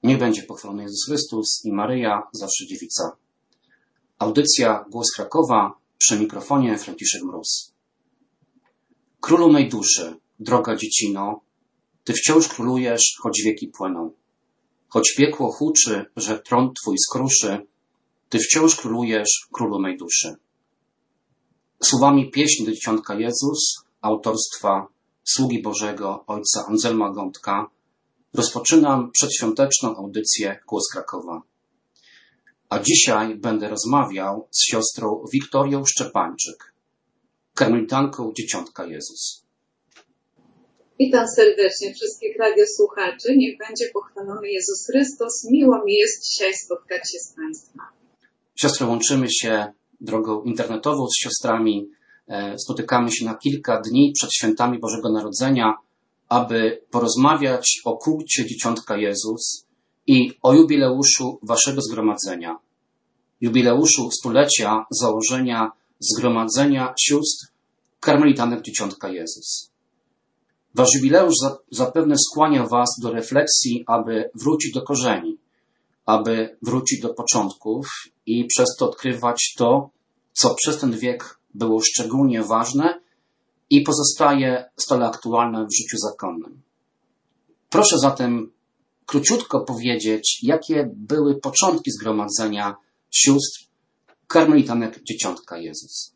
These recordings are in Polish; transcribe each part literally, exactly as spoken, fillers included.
Niech będzie pochwalony Jezus Chrystus i Maryja, zawsze dziewica. Audycja Głos Krakowa, przy mikrofonie Franciszek Mróz. Królu mej duszy, droga dziecino, Ty wciąż królujesz, choć wieki płyną. Choć piekło huczy, że tron Twój skruszy, Ty wciąż królujesz, królu mej duszy. Słowami pieśni do Dzieciątka Jezus, autorstwa Sługi Bożego Ojca Anselma Gądka, rozpoczynam przedświąteczną audycję Głos Krakowa. A dzisiaj będę rozmawiał z siostrą Wiktorią Szczepańczyk, karmelitanką Dzieciątka Jezus. Witam serdecznie wszystkich radiosłuchaczy. Niech będzie pochwalony Jezus Chrystus. Miło mi jest dzisiaj spotkać się z Państwem. Siostry, łączymy się drogą internetową z siostrami. Spotykamy się na kilka dni przed świętami Bożego Narodzenia, aby porozmawiać o kulcie Dzieciątka Jezus i o jubileuszu Waszego zgromadzenia. Jubileuszu stulecia założenia Zgromadzenia Sióstr Karmelitanek Dzieciątka Jezus. Wasz jubileusz zapewne skłania Was do refleksji, aby wrócić do korzeni, aby wrócić do początków i przez to odkrywać to, co przez ten wiek było szczególnie ważne i pozostaje stale aktualne w życiu zakonnym. Proszę zatem króciutko powiedzieć, jakie były początki zgromadzenia sióstr Karmelitanek Dzieciątka Jezus.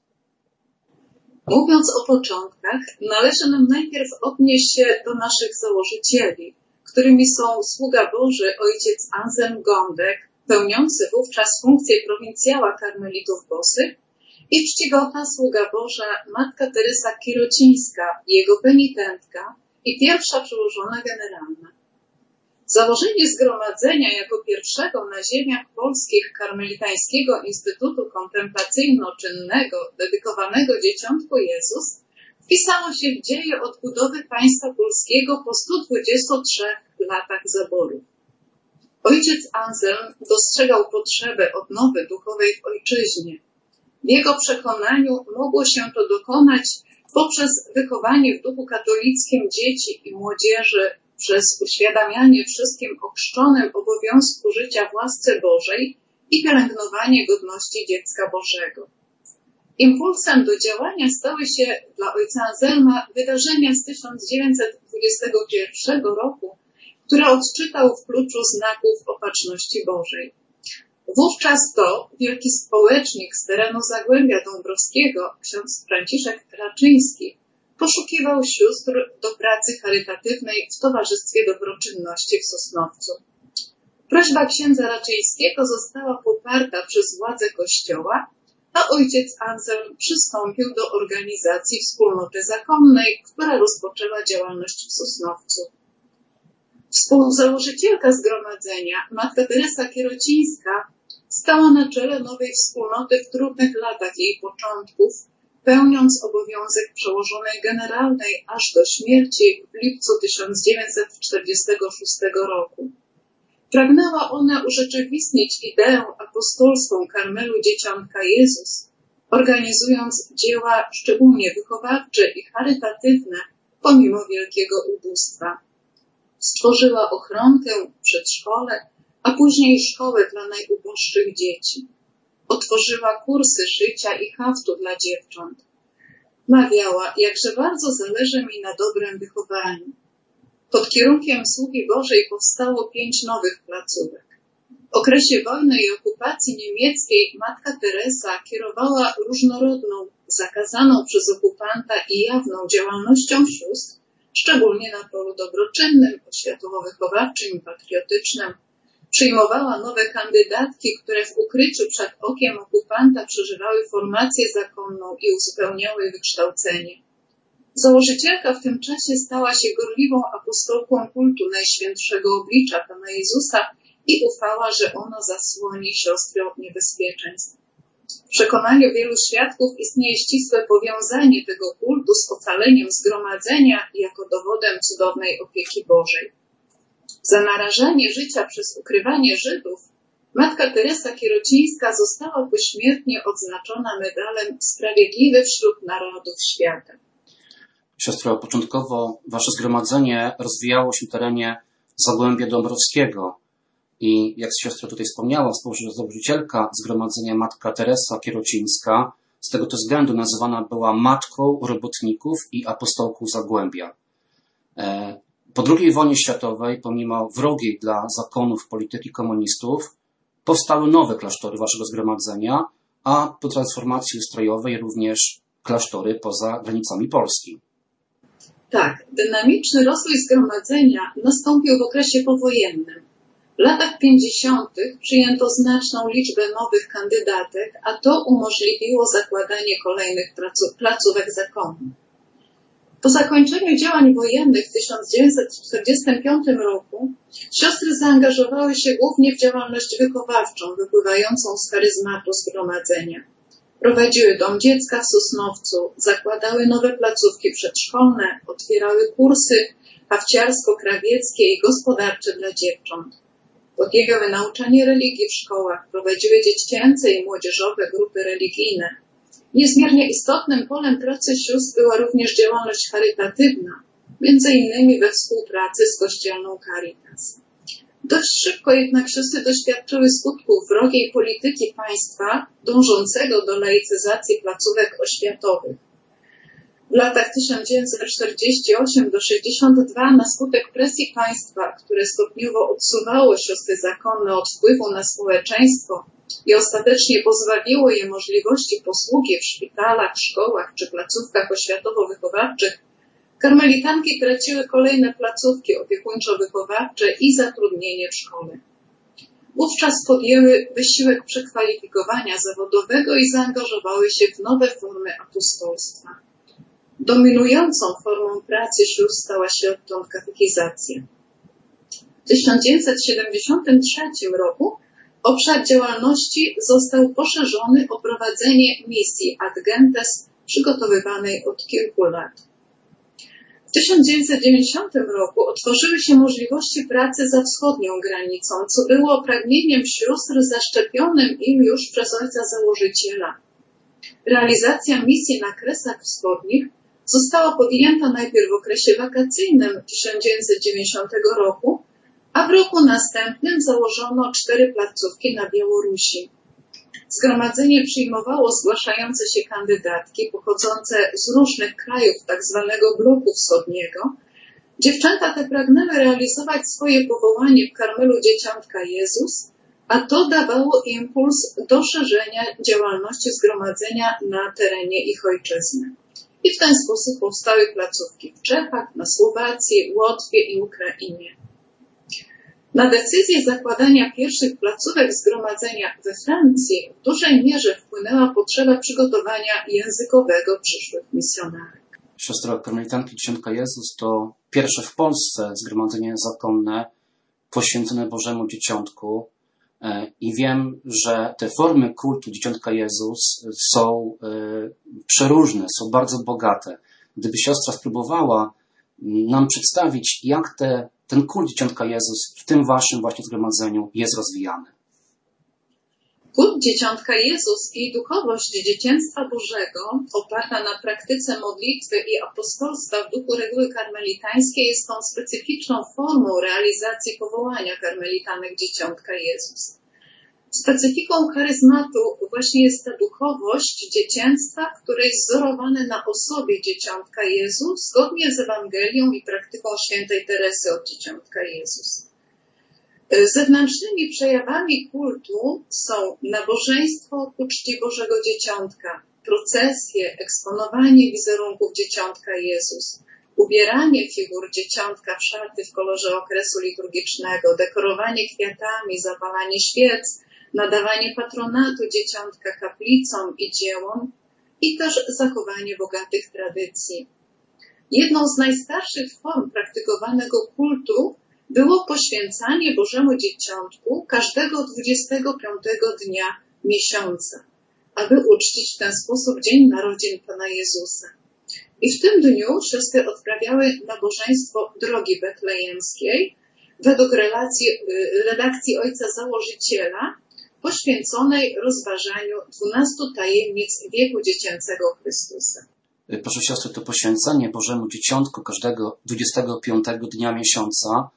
Mówiąc o początkach, należy nam najpierw odnieść się do naszych założycieli, którymi są sługa Boży ojciec Anselm Gądek, pełniący wówczas funkcję prowincjała karmelitów bosych, i czcigodna sługa Boża matka Teresa Kierocińska, jego penitentka i pierwsza przełożona generalna. Założenie zgromadzenia jako pierwszego na ziemiach polskich Karmelitańskiego Instytutu Kontemplacyjno-Czynnego dedykowanego Dzieciątku Jezus wpisało się w dzieje odbudowy państwa polskiego po stu dwudziestu trzech latach zaborów. Ojciec Anselm dostrzegał potrzebę odnowy duchowej w ojczyźnie. W jego przekonaniu mogło się to dokonać poprzez wychowanie w duchu katolickim dzieci i młodzieży, przez uświadamianie wszystkim ochrzczonym obowiązku życia w łasce Bożej i pielęgnowanie godności dziecka Bożego. Impulsem do działania stały się dla ojca Anselma wydarzenia z tysiąc dziewięćset dwudziestego pierwszego roku, które odczytał w kluczu znaków opatrzności Bożej. Wówczas to wielki społecznik z terenu Zagłębia Dąbrowskiego, ksiądz Franciszek Raczyński, poszukiwał sióstr do pracy charytatywnej w Towarzystwie Dobroczynności w Sosnowcu. Prośba księdza Raczyńskiego została poparta przez władze Kościoła, a ojciec Anselm przystąpił do organizacji wspólnoty zakonnej, która rozpoczęła działalność w Sosnowcu. Współzałożycielka zgromadzenia, matka Teresa Kierocińska, stała na czele nowej wspólnoty w trudnych latach jej początków, pełniąc obowiązek przełożonej generalnej aż do śmierci w lipcu tysiąc dziewięćset czterdziestego szóstego roku. Pragnęła ona urzeczywistnić ideę apostolską Karmelu Dzieciątka Jezus, organizując dzieła szczególnie wychowawcze i charytatywne pomimo wielkiego ubóstwa. Stworzyła ochronkę, przedszkole, a później szkołę dla najuboższych dzieci. Otworzyła kursy szycia i haftu dla dziewcząt. Mawiała, jakże bardzo zależy mi na dobrym wychowaniu. Pod kierunkiem sługi Bożej powstało pięć nowych placówek. W okresie wojny i okupacji niemieckiej matka Teresa kierowała różnorodną, zakazaną przez okupanta i jawną działalnością sióstr, szczególnie na polu dobroczynnym, oświatowo-wychowawczym i patriotycznym. Przyjmowała nowe kandydatki, które w ukryciu przed okiem okupanta przeżywały formację zakonną i uzupełniały wykształcenie. Założycielka w tym czasie stała się gorliwą apostolką kultu Najświętszego Oblicza Pana Jezusa i ufała, że ono zasłoni siostry od niebezpieczeństw. W przekonaniu wielu świadków istnieje ścisłe powiązanie tego kultu z ocaleniem zgromadzenia jako dowodem cudownej opieki Bożej. Za narażanie życia przez ukrywanie Żydów matka Teresa Kierocińska została pośmiertnie odznaczona medalem Sprawiedliwy wśród Narodów Świata. Siostro, początkowo wasze zgromadzenie rozwijało się w terenie Zagłębia Dąbrowskiego. I jak siostra tutaj wspomniała, współzałożycielka zgromadzenia matka Teresa Kierocińska z tego to względu nazywana była matką robotników i apostołką Zagłębia. Po drugiej wojnie światowej, pomimo wrogiej dla zakonów polityki komunistów, powstały nowe klasztory waszego zgromadzenia, a po transformacji ustrojowej również klasztory poza granicami Polski. Tak, dynamiczny rozwój zgromadzenia nastąpił w okresie powojennym. W latach pięćdziesiątych przyjęto znaczną liczbę nowych kandydatek, a to umożliwiło zakładanie kolejnych placówek zakonnych. Po zakończeniu działań wojennych w tysiąc dziewięćset czterdziestym piątym roku siostry zaangażowały się głównie w działalność wychowawczą wypływającą z charyzmatu zgromadzenia. Prowadziły dom dziecka w Sosnowcu, zakładały nowe placówki przedszkolne, otwierały kursy hafciarsko-krawieckie i gospodarcze dla dziewcząt. Podjęły nauczanie religii w szkołach, prowadziły dziecięce i młodzieżowe grupy religijne. Niezmiernie istotnym polem pracy sióstr była również działalność charytatywna, między innymi we współpracy z kościelną Caritas. Dość szybko jednak siostry doświadczyły skutków wrogiej polityki państwa dążącego do laicyzacji placówek oświatowych. W latach tysiąc dziewięćset czterdziestym ósmym do sześćdziesiątego drugiego na skutek presji państwa, które stopniowo odsuwało siostry zakonne od wpływu na społeczeństwo i ostatecznie pozbawiło je możliwości posługi w szpitalach, szkołach czy placówkach oświatowo-wychowawczych, karmelitanki traciły kolejne placówki opiekuńczo-wychowawcze i zatrudnienie w szkole. Wówczas podjęły wysiłek przekwalifikowania zawodowego i zaangażowały się w nowe formy apostolstwa. Dominującą formą pracy sióstr stała się odtąd katechizacja. W tysiąc dziewięćset siedemdziesiątym trzecim roku obszar działalności został poszerzony o prowadzenie misji Ad Gentes przygotowywanej od kilku lat. W tysiąc dziewięćset dziewięćdziesiątym roku otworzyły się możliwości pracy za wschodnią granicą, co było pragnieniem sióstr zaszczepionym im już przez ojca założyciela. Realizacja misji na Kresach Wschodnich została podjęta najpierw w okresie wakacyjnym tysiąc dziewięćset dziewięćdziesiątego roku, a w roku następnym założono cztery placówki na Białorusi. Zgromadzenie przyjmowało zgłaszające się kandydatki pochodzące z różnych krajów tzw. bloku wschodniego. Dziewczęta te pragnęły realizować swoje powołanie w Karmelu Dzieciątka Jezus, a to dawało impuls do szerzenia działalności zgromadzenia na terenie ich ojczyzny. I w ten sposób powstały placówki w Czechach, na Słowacji, Łotwie i Ukrainie. Na decyzję zakładania pierwszych placówek zgromadzenia we Francji w dużej mierze wpłynęła potrzeba przygotowania językowego przyszłych misjonarek. Siostra karmelitanki Dzieciątka Jezus to pierwsze w Polsce zgromadzenie zakonne poświęcone Bożemu Dzieciątku i wiem, że te formy kultu Dzieciątka Jezus są przeróżne, są bardzo bogate. Gdyby siostra spróbowała nam przedstawić, jak te, ten kult Dzieciątka Jezus w tym waszym właśnie zgromadzeniu jest rozwijany. Kult Dzieciątka Jezus i duchowość dzieciństwa Bożego, oparta na praktyce modlitwy i apostolstwa w duchu reguły karmelitańskiej, jest tą specyficzną formą realizacji powołania karmelitanek Dzieciątka Jezus. Specyfiką charyzmatu właśnie jest ta duchowość dzieciństwa, które jest wzorowane na osobie Dzieciątka Jezus, zgodnie z Ewangelią i praktyką świętej Teresy od Dzieciątka Jezus. Zewnętrznymi przejawami kultu są nabożeństwo ku czci Bożego Dzieciątka, procesje, eksponowanie wizerunków Dzieciątka Jezus, ubieranie figur Dzieciątka w szaty w kolorze okresu liturgicznego, dekorowanie kwiatami, zapalanie świec, nadawanie patronatu Dzieciątka kaplicom i dziełom i też zachowanie bogatych tradycji. Jedną z najstarszych form praktykowanego kultu było poświęcanie Bożemu Dzieciątku każdego dwudziestego piątego dnia miesiąca, aby uczcić w ten sposób Dzień Narodzin Pana Jezusa. I w tym dniu siostry odprawiały nabożeństwo Drogi Betlejemskiej według relacji, redakcji Ojca Założyciela, poświęconej rozważaniu dwunastu tajemnic wieku dziecięcego Chrystusa. Proszę siostry, to poświęcenie Bożemu Dzieciątku każdego dwudziestego piątego dnia miesiąca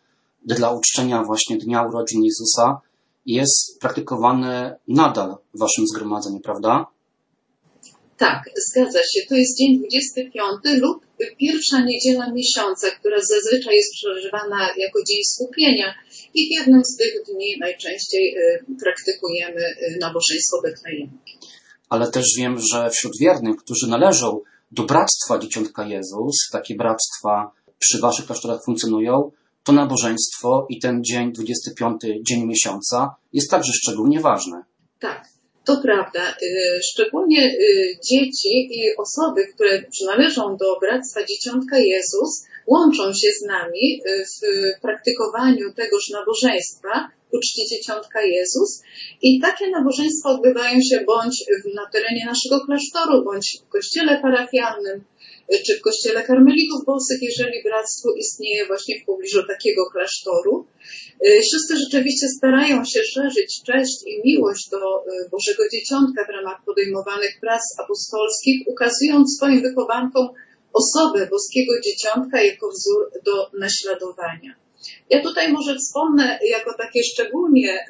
dla uczczenia właśnie Dnia Urodzin Jezusa jest praktykowane nadal w waszym zgromadzeniu, prawda? Tak, zgadza się. To jest dzień dwudziesty piąty lub pierwsza niedziela miesiąca, która zazwyczaj jest przeżywana jako dzień skupienia i w jednym z tych dni najczęściej praktykujemy nabożeństwo betlejemskie. Ale też wiem, że wśród wiernych, którzy należą do Bractwa Dzieciątka Jezus, takie bractwa przy waszych klasztorach funkcjonują, to nabożeństwo i ten dzień, dwudziesty piąty dzień miesiąca, jest także szczególnie ważne. Tak, to prawda. Szczególnie dzieci i osoby, które przynależą do Bractwa Dzieciątka Jezus, łączą się z nami w praktykowaniu tegoż nabożeństwa ku czci Dzieciątka Jezus i takie nabożeństwa odbywają się bądź na terenie naszego klasztoru, bądź w kościele parafialnym, czy w kościele karmelitów bosych, jeżeli bractwo istnieje właśnie w pobliżu takiego klasztoru. Siostry rzeczywiście starają się szerzyć cześć i miłość do Bożego Dzieciątka w ramach podejmowanych prac apostolskich, ukazując swoim wychowankom osobę Boskiego Dzieciątka jako wzór do naśladowania. Ja tutaj może wspomnę jako takie szczególnie e,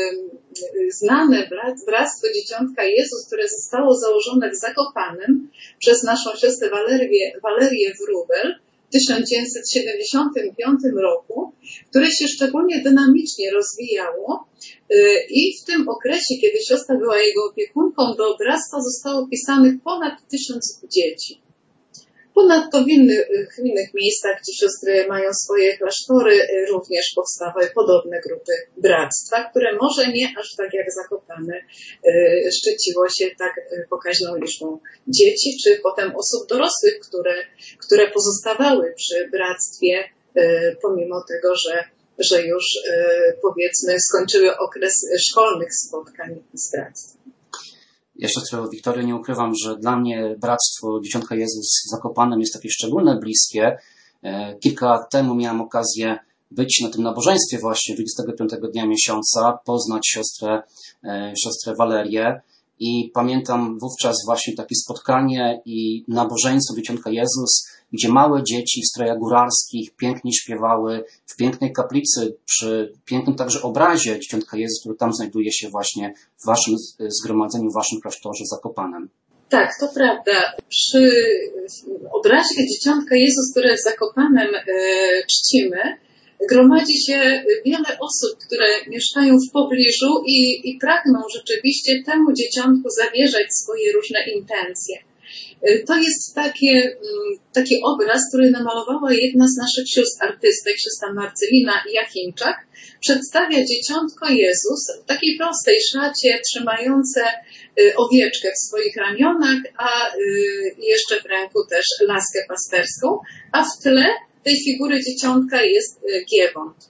znane Bractwo Dzieciątka Jezus, które zostało założone w Zakopanem przez naszą siostrę Walerię, Walerię Wróbel w tysiąc dziewięćset siedemdziesiątym piątym roku, które się szczególnie dynamicznie rozwijało e, i w tym okresie, kiedy siostra była jego opiekunką, do bractwa zostało wpisanych ponad tysiąc dzieci. Ponadto w innych, w innych miejscach, gdzie siostry mają swoje klasztory, również powstawały podobne grupy bractwa, które może nie aż tak jak Zakopane szczyciło się tak pokaźną liczbą dzieci, czy potem osób dorosłych, które, które pozostawały przy bractwie, pomimo tego, że, że już powiedzmy skończyły okres szkolnych spotkań z bractwem. Ja, siostro Wiktorio, nie ukrywam, że dla mnie Bractwo Dzieciątka Jezus z Zakopanem jest takie szczególne, bliskie. Kilka lat temu miałem okazję być na tym nabożeństwie właśnie dwudziestego piątego dnia miesiąca, poznać siostrę, siostrę Walerię i pamiętam wówczas właśnie takie spotkanie i nabożeństwo Dzieciątka Jezus, gdzie małe dzieci w strojach góralskich pięknie śpiewały w pięknej kaplicy, przy pięknym także obrazie Dzieciątka Jezus, który tam znajduje się właśnie w waszym zgromadzeniu, w waszym klasztorze Zakopanem. Tak, to prawda. Przy obrazie Dzieciątka Jezus, które w Zakopanem e, czcimy, gromadzi się wiele osób, które mieszkają w pobliżu i, i pragną rzeczywiście temu dzieciątku zawierzać swoje różne intencje. To jest takie, taki obraz, który namalowała jedna z naszych sióstr artystek, siostra Marcelina Jachimczak. Przedstawia dzieciątko Jezus w takiej prostej szacie, trzymające owieczkę w swoich ramionach, a jeszcze w ręku też laskę pasterską, a w tle tej figury dzieciątka jest giewont.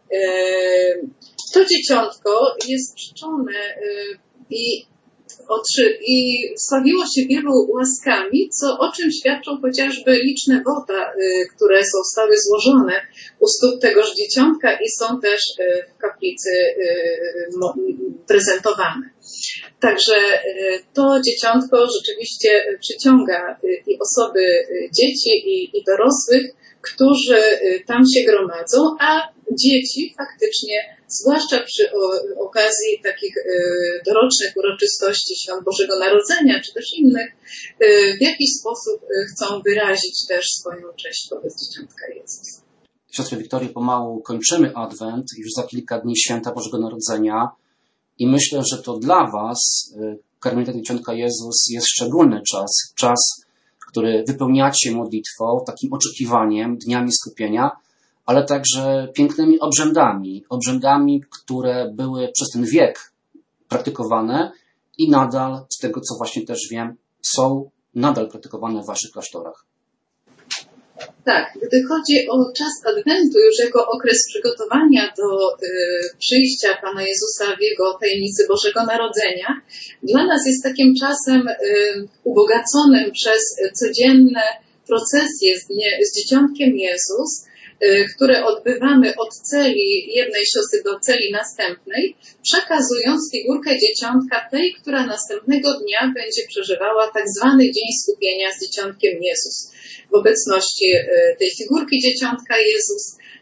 To dzieciątko jest czczone i i sławiło się wielu łaskami, co o czym świadczą chociażby liczne woda, które zostały złożone u stóp tegoż dzieciątka i są też w kaplicy prezentowane. Także to dzieciątko rzeczywiście przyciąga i osoby dzieci i, i dorosłych, którzy tam się gromadzą, a dzieci faktycznie, zwłaszcza przy okazji takich dorocznych uroczystości Świąt Bożego Narodzenia, czy też innych, w jakiś sposób chcą wyrazić też swoją cześć wobec Dzieciątka Jezus. Siostro Wiktorio, pomału kończymy Adwent, już za kilka dni Święta Bożego Narodzenia i myślę, że to dla was, Karmelita Dzieciątka Jezus, jest szczególny czas, czas, który wypełniacie modlitwą, takim oczekiwaniem, dniami skupienia, ale także pięknymi obrzędami, obrzędami, które były przez ten wiek praktykowane i nadal, z tego co właśnie też wiem, są nadal praktykowane w waszych klasztorach. Tak, gdy chodzi o czas Adwentu, już jako okres przygotowania do y, przyjścia Pana Jezusa w Jego tajemnicy Bożego Narodzenia, dla nas jest takim czasem y, ubogaconym przez codzienne procesje z, nie, z Dzieciątkiem Jezus, które odbywamy od celi jednej siostry do celi następnej, przekazując figurkę dzieciątka tej, która następnego dnia będzie przeżywała tak zwany dzień skupienia z Dzieciątkiem Jezus. W obecności tej figurki Dzieciątka Jezus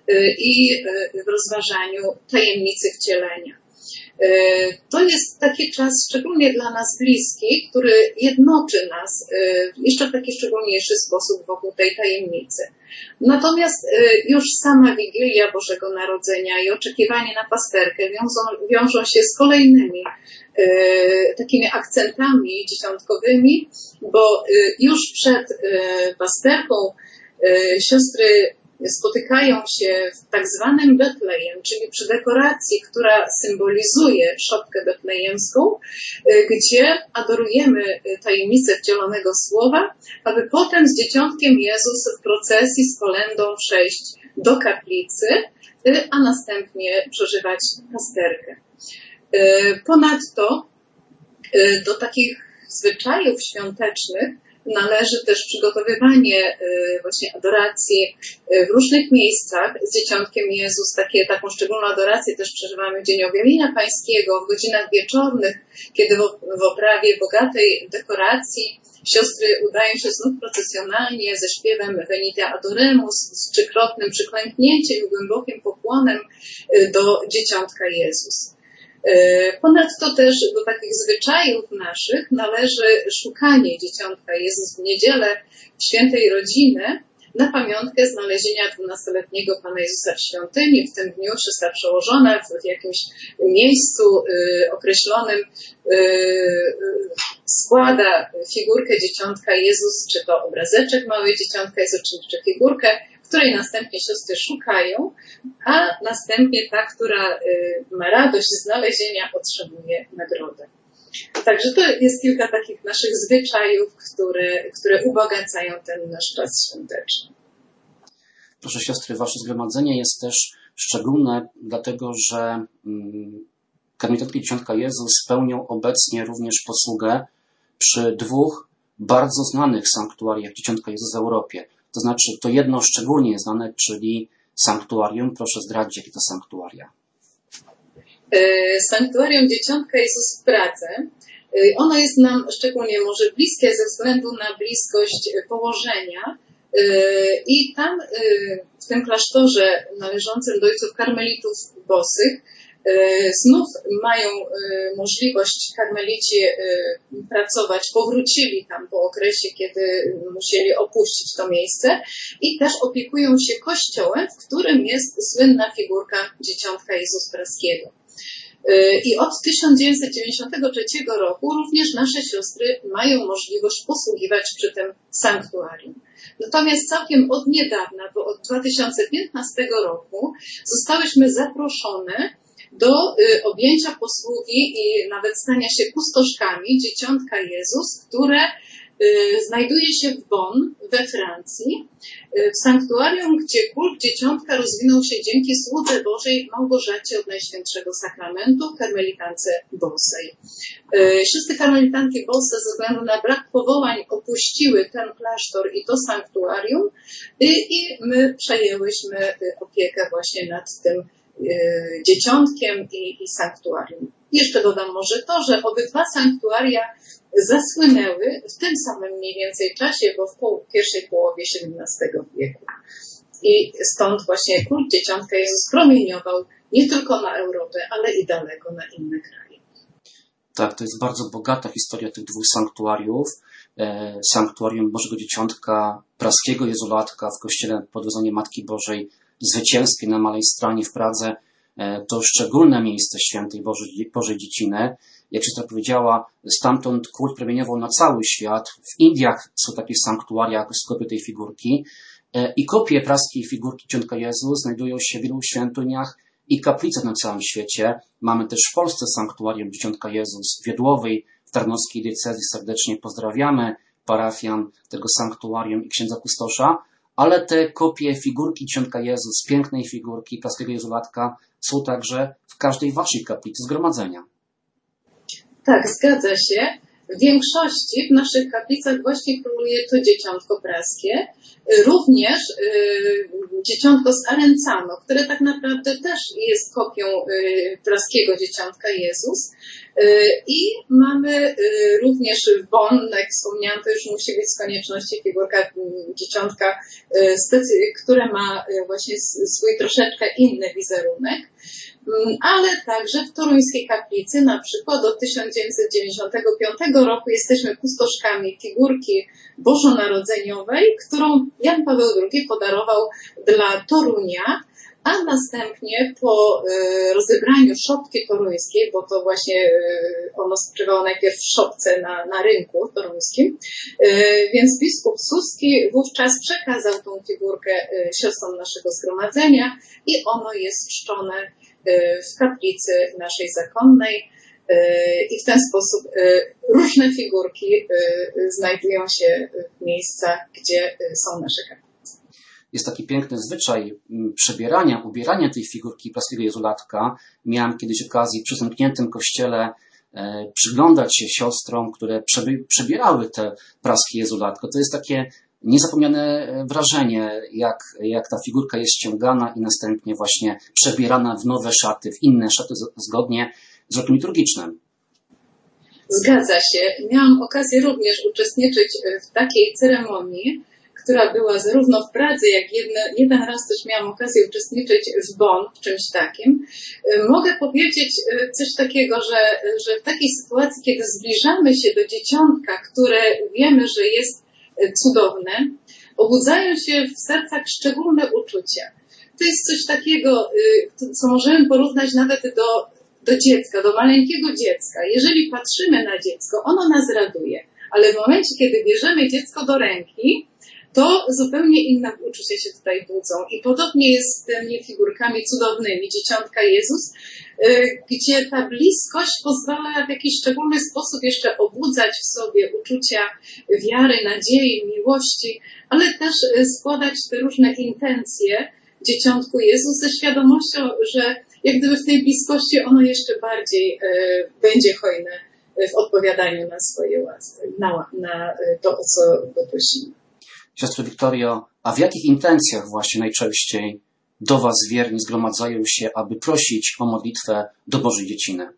i w rozważaniu tajemnicy wcielenia. To jest taki czas szczególnie dla nas bliski, który jednoczy nas jeszcze w taki szczególniejszy sposób wokół tej tajemnicy. Natomiast już sama Wigilia Bożego Narodzenia i oczekiwanie na pasterkę wiążą, wiążą się z kolejnymi takimi akcentami dziesiątkowymi, bo już przed pasterką siostry spotykają się w tak zwanym Betlejem, czyli przy dekoracji, która symbolizuje szopkę betlejemską, gdzie adorujemy tajemnicę wcielonego Słowa, aby potem z dzieciątkiem Jezus w procesji z kolędą przejść do kaplicy, a następnie przeżywać pasterkę. Ponadto do takich zwyczajów świątecznych należy też przygotowywanie właśnie adoracji w różnych miejscach z dzieciątkiem Jezus. Takie, taką szczególną adorację też przeżywamy w Dzień Objawienia Pańskiego, w godzinach wieczornych, kiedy w oprawie bogatej dekoracji siostry udają się znów procesjonalnie ze śpiewem Venite Adoremus, z trzykrotnym przyklęknięciem i głębokim pokłonem do dzieciątka Jezus. Ponadto też do takich zwyczajów naszych należy szukanie dzieciątka Jezus w niedzielę w świętej rodziny na pamiątkę znalezienia dwunastoletniego Pana Jezusa w świątyni. W tym dniu siostra przełożona w jakimś miejscu y, określonym y, y, składa figurkę dzieciątka Jezus, czy to obrazeczek małej dzieciątka Jezus, czy, czy figurkę, której następnie siostry szukają, a następnie ta, która ma radość z znalezienia, otrzymuje nagrodę. Także to jest kilka takich naszych zwyczajów, które, które ubogacają ten nasz czas świąteczny. Proszę siostry, wasze zgromadzenie jest też szczególne, dlatego że karmelitantki Dzieciątka Jezus pełnią obecnie również posługę przy dwóch bardzo znanych sanktuariach Dzieciątka Jezus w Europie. To znaczy, to jedno szczególnie jest znane, czyli sanktuarium. Proszę zdradzić, jakie to sanktuaria. Sanktuarium Dzieciątka Jezus w Pradze. Ono jest nam szczególnie może bliskie ze względu na bliskość położenia. I tam, w tym klasztorze należącym do ojców karmelitów bosych, znów mają możliwość karmelici pracować, powrócili tam po okresie, kiedy musieli opuścić to miejsce i też opiekują się kościołem, w którym jest słynna figurka Dzieciątka Jezus Praskiego. I od tysiąc dziewięćset dziewięćdziesiątego trzeciego roku również nasze siostry mają możliwość posługiwać przy tym sanktuarium. Natomiast całkiem od niedawna, bo od dwa tysiące piętnastego roku zostałyśmy zaproszone do y, objęcia posługi i nawet stania się kustoszkami Dzieciątka Jezus, które y, znajduje się w Bonn we Francji, y, w sanktuarium, gdzie kult Dzieciątka rozwinął się dzięki słudze Bożej Małgorzacie od Najświętszego Sakramentu, karmelitance bosej. Y, siostry karmelitanki bose ze względu na brak powołań opuściły ten klasztor i to sanktuarium y, i my przejęłyśmy y, opiekę właśnie nad tym dzieciątkiem i, i sanktuarium. Jeszcze dodam może to, że obydwa sanktuaria zasłynęły w tym samym mniej więcej czasie, bo w poł- pierwszej połowie siedemnastego wieku. I stąd właśnie kult Dzieciątka Jezus promieniował nie tylko na Europę, ale i daleko na inne kraje. Tak, to jest bardzo bogata historia tych dwóch sanktuariów. E, sanktuarium Bożego Dzieciątka Praskiego Jezulatka w kościele pod wezwaniem Matki Bożej Zwycięskiej na Malej Stronie w Pradze. E, to szczególne miejsce świętej Bożej, Bożej Dzieciny. Jak siostra powiedziała, stamtąd kult promieniował na cały świat. W Indiach są takie sanktuaria z kopii tej figurki. E, I kopie praskiej figurki Dzieciątka Jezus znajdują się w wielu świątyniach i kaplicach na całym świecie. Mamy też w Polsce sanktuarium Dzieciątka Jezus w Wiedłowej, w Tarnowskiej Diecezji. Serdecznie pozdrawiamy parafian tego sanktuarium i księdza kustosza. Ale te kopie figurki Dzieciątka Jezus, pięknej figurki praskiego Jezulatka są także w każdej waszej kaplicy zgromadzenia. Tak, zgadza się. W większości w naszych kaplicach właśnie króluje to dzieciątko praskie. Również y, dzieciątko z Arenzano, które tak naprawdę też jest kopią y, praskiego Dzieciątka Jezus. I mamy również bon, jak wspomniałam, to już musi być z konieczności figurka dzieciątka, które ma właśnie swój troszeczkę inny wizerunek. Ale także w toruńskiej kaplicy, na przykład od tysiąc dziewięćset dziewięćdziesiątego piątego roku jesteśmy kustoszkami figurki bożonarodzeniowej, którą Jan Paweł drugi podarował dla Torunia, a następnie po rozebraniu szopki toruńskiej, bo to właśnie ono spoczywało najpierw w szopce na, na rynku toruńskim, więc biskup Suski wówczas przekazał tą figurkę siostrom naszego zgromadzenia i ono jest czczone w kaplicy naszej zakonnej i w ten sposób różne figurki znajdują się w miejscach, gdzie są nasze kaplice. Jest taki piękny zwyczaj przebierania, ubierania tej figurki praskiego Jezulatka. Miałem kiedyś okazję przy zamkniętym kościele e, przyglądać się siostrom, które przeby, przebierały te praskie Jezulatko. To jest takie niezapomniane wrażenie, jak, jak ta figurka jest ściągana i następnie właśnie przebierana w nowe szaty, w inne szaty zgodnie z rokiem liturgicznym. Zgadza się. Miałam okazję również uczestniczyć w takiej ceremonii, która była zarówno w Pradze, jak jedna, jeden raz też miałam okazję uczestniczyć w Bonn, w czymś takim. Mogę powiedzieć coś takiego, że, że w takiej sytuacji, kiedy zbliżamy się do dzieciątka, które wiemy, że jest cudowne, obudzają się w sercach szczególne uczucia. To jest coś takiego, co możemy porównać nawet do, do dziecka, do maleńkiego dziecka. Jeżeli patrzymy na dziecko, ono nas raduje, ale w momencie, kiedy bierzemy dziecko do ręki, to zupełnie inne uczucia się tutaj budzą. I podobnie jest z tymi figurkami cudownymi, Dzieciątka Jezus, gdzie ta bliskość pozwala w jakiś szczególny sposób jeszcze obudzać w sobie uczucia wiary, nadziei, miłości, ale też składać te różne intencje Dzieciątku Jezus ze świadomością, że jak gdyby w tej bliskości ono jeszcze bardziej będzie hojne w odpowiadaniu na swoje łaski, na, na to, o co go prosimy. Siostro Wiktorio, a w jakich intencjach właśnie najczęściej do Was wierni zgromadzają się, aby prosić o modlitwę do Bożej Dzieciny?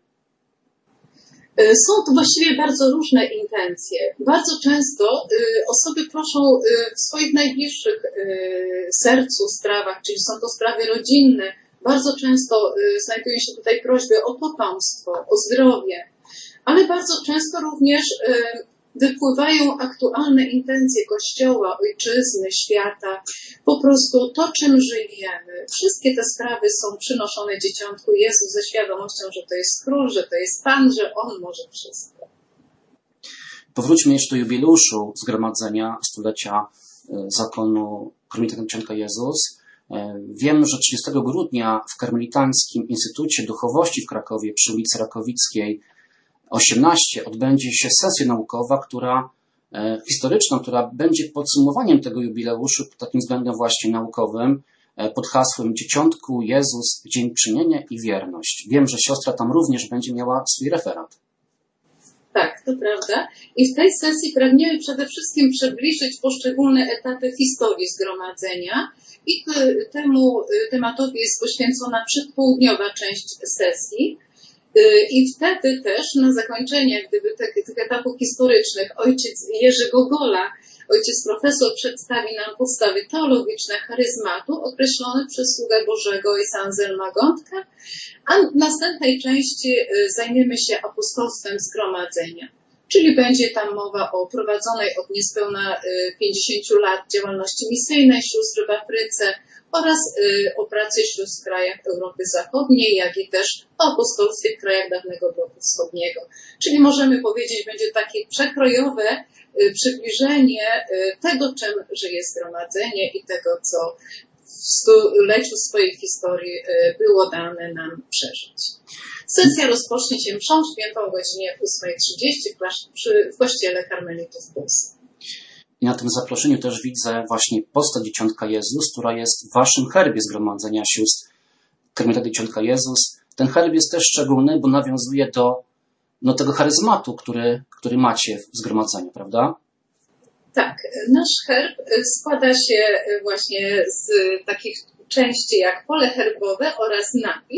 Są to właściwie bardzo różne intencje. Bardzo często osoby proszą w swoich najbliższych sercu sprawach, czyli są to sprawy rodzinne. Bardzo często znajdują się tutaj prośby o potomstwo, o zdrowie, ale bardzo często również wypływają aktualne intencje Kościoła, Ojczyzny, świata, po prostu to, czym żyjemy. Wszystkie te sprawy są przynoszone Dzieciątku Jezu ze świadomością, że to jest Król, że to jest Pan, że On może wszystko. Powróćmy jeszcze do jubileuszu zgromadzenia stulecia zakonu Karmelitego Dzieciątka Jezus. Wiem, że trzydziestego grudnia w Karmelitańskim Instytucie Duchowości w Krakowie przy ulicy Rakowickiej osiemnaście odbędzie się sesja naukowa, która e, historyczna, która będzie podsumowaniem tego jubileuszu pod takim względem właśnie naukowym, e, pod hasłem Dzieciątku Jezus, Dziękczynienie i Wierność. Wiem, że siostra tam również będzie miała swój referat. Tak, to prawda. I w tej sesji pragniemy przede wszystkim przybliżyć poszczególne etapy historii zgromadzenia i temu tematowi jest poświęcona przedpołudniowa część sesji. I wtedy też na zakończenie gdyby tych, tych etapów historycznych ojciec Jerzy Gogola, ojciec profesor, przedstawi nam podstawy teologiczne charyzmatu określone przez sługę Bożego ojca Anselma Gądka, a w następnej części zajmiemy się apostolstwem zgromadzenia. Czyli będzie tam mowa o prowadzonej od niespełna pięćdziesięciu lat działalności misyjnej sióstr w Afryce oraz o pracy sióstr w krajach Europy Zachodniej, jak i też o apostolstwie w krajach dawnego bloku wschodniego. Czyli możemy powiedzieć, będzie takie przekrojowe przybliżenie tego, czym żyje zgromadzenie i tego, co w stuleciu swojej historii było dane nam przeżyć. Sesja rozpocznie się mszą świętą o godzinie ósma trzydzieści w kościele Karmelitów w Polsce. I na tym zaproszeniu też widzę właśnie postać Dzieciątka Jezus, która jest w waszym herbie zgromadzenia sióstr Karmelita Dzieciątka Jezus. Ten herb jest też szczególny, bo nawiązuje do no, tego charyzmatu, który, który macie w zgromadzeniu, prawda? Tak, nasz herb składa się właśnie z takich części jak pole herbowe oraz napis,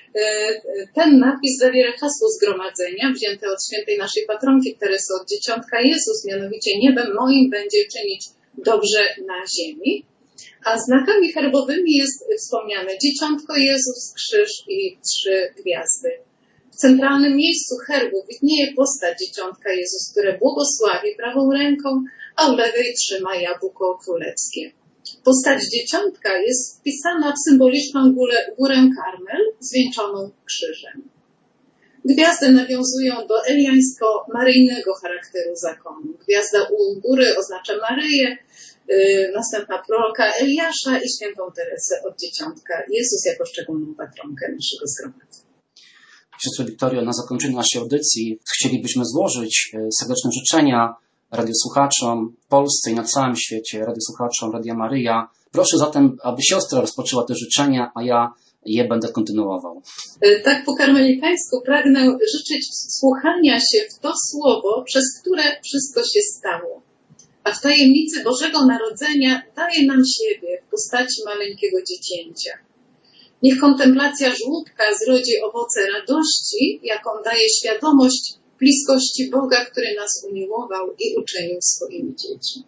Ten napis zawiera hasło zgromadzenia wzięte od świętej naszej patronki Teresy od Dzieciątka Jezus, mianowicie niebem moim będzie czynić dobrze na ziemi. A znakami herbowymi jest wspomniane Dzieciątko Jezus, krzyż i trzy gwiazdy. W centralnym miejscu herbu widnieje postać Dzieciątka Jezus, które błogosławi prawą ręką, a w lewej trzyma jabłko królewskie. Postać Dzieciątka jest wpisana w symboliczną górę, górę Karmel, zwieńczoną krzyżem. Gwiazdy nawiązują do eliańsko-maryjnego charakteru zakonu. Gwiazda u góry oznacza Maryję, yy, następna proroka Eliasza i świętą Teresę od Dzieciątka Jezus jako szczególną patronkę naszego zgromadzenia. Siostro Wiktorio, na zakończenie naszej audycji chcielibyśmy złożyć serdeczne życzenia radiosłuchaczom w Polsce i na całym świecie, radiosłuchaczom Radia Maryja. Proszę zatem, aby siostra rozpoczęła te życzenia, a ja je będę kontynuował. Tak po karmelitańsku pragnę życzyć wsłuchania się w to słowo, przez które wszystko się stało. A w tajemnicy Bożego Narodzenia daje nam siebie w postaci maleńkiego dziecięcia. Niech kontemplacja żłóbka zrodzi owoce radości, jaką daje świadomość bliskości Boga, który nas umiłował i uczynił swoimi dziećmi.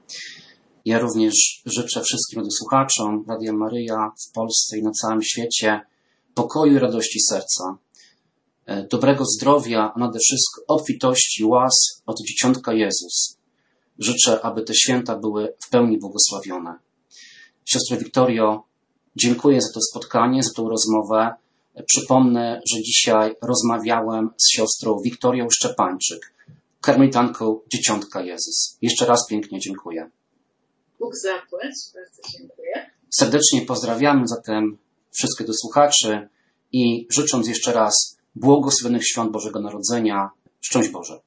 Ja również życzę wszystkim radiosłuchaczom Radia Maryja w Polsce i na całym świecie pokoju i radości serca, dobrego zdrowia, a nade wszystko obfitości łask od Dzieciątka Jezus. Życzę, aby te święta były w pełni błogosławione. Siostro Wiktorio, dziękuję za to spotkanie, za tą rozmowę. Przypomnę, że dzisiaj rozmawiałem z siostrą Wiktorią Szczepańczyk, karmelitanką Dzieciątka Jezus. Jeszcze raz pięknie dziękuję. Bóg zapłać, bardzo dziękuję. Serdecznie pozdrawiamy zatem wszystkich słuchaczy i życząc jeszcze raz błogosławionych świąt Bożego Narodzenia. Szczęść Boże.